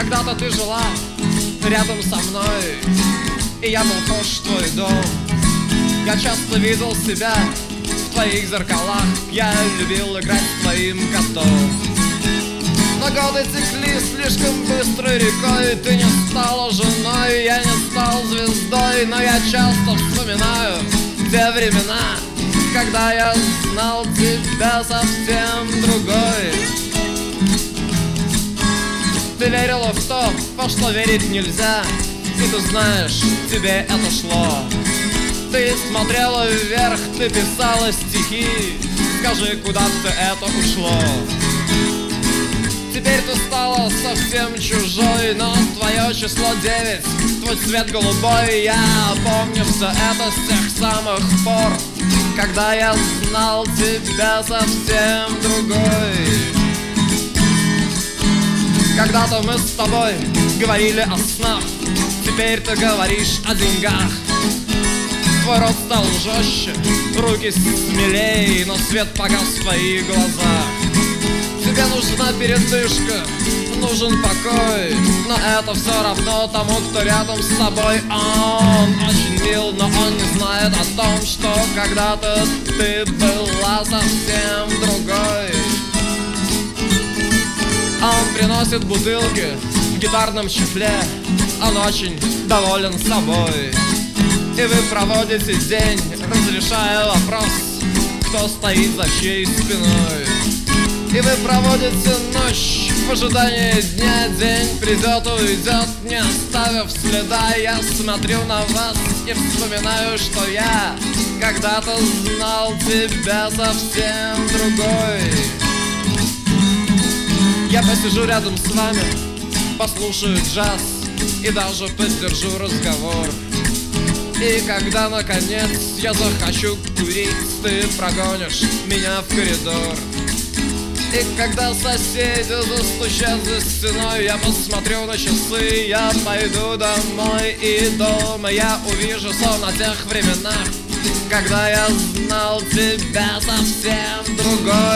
Когда-то ты жила рядом со мной, и я был похож в твой дом. Я часто видел себя в твоих зеркалах, я любил играть с твоим котом. Но годы текли слишком быстрой рекой, ты не стала женой, я не стал звездой. Но я часто вспоминаю те времена, когда я знал тебя совсем другой. Ты верила в то, во что верить нельзя, и ты знаешь, тебе это шло. Ты смотрела вверх, ты писала стихи, скажи, куда ты это ушло? Теперь ты стала совсем чужой, но твое число 9, твой цвет голубой. Я помню все это с тех самых пор, когда я знал тебя совсем другой. Когда-то мы с тобой говорили о снах, теперь ты говоришь о деньгах. Твой рот стал жестче, руки смелее, но свет погас в твоих глазах. Тебе нужна передышка, нужен покой, но это все равно тому, кто рядом с тобой. Он очень мил, но он не знает о том, что когда-то ты была совсем другой. Он приносит бутылки в гитарном чехле, он очень доволен собой. И вы проводите день, разрешая вопрос, кто стоит за чьей спиной. И вы проводите ночь в ожидании дня. День придет, уйдет, не оставив следа. Я смотрю на вас и вспоминаю, что я когда-то знал тебя совсем другой. Я посижу рядом с вами, послушаю джаз и даже поддержу разговор. И когда наконец я захочу курить, ты прогонишь меня в коридор. И когда соседи застучат за стеной, я посмотрю на часы, я пойду домой. И дома я увижу сон о тех временах, когда я знал тебя совсем другой.